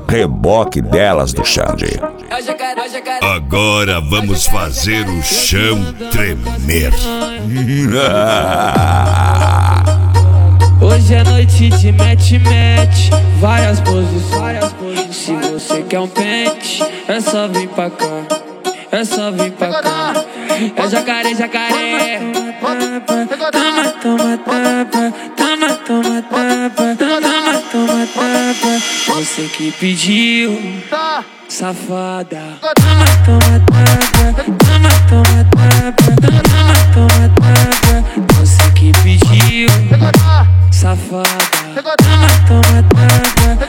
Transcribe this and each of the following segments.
reboque delas do Xande. Agora vamos fazer o chão tremer. Hoje é noite de match, várias poses. Se você quer um pente, é só vir pra cá. É jacaré. Toma tapa. Você que pediu, safada. Toma tapa. Você que pediu, safada. Toma tapa.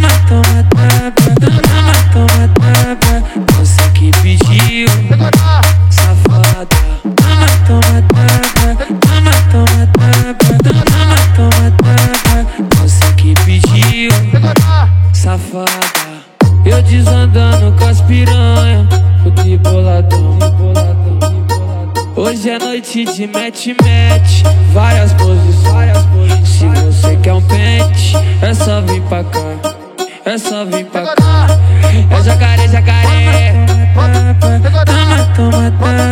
Você que pediu, safada. Toma tapa. Você que pediu, safada. Eu desandando com as piranha, fui boladão. Hoje é noite de match, várias poses. Se você quer um pente, é só vir pra cá. É jacaré. Toma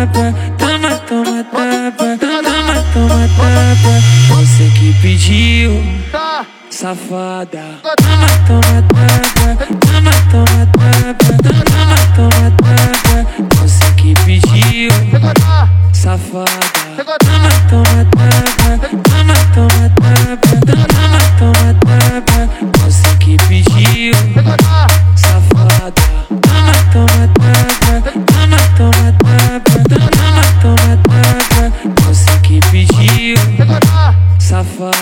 tapa. Você que pediu, safada. Toma tapa. Você que pediu, safada. Toma tapa.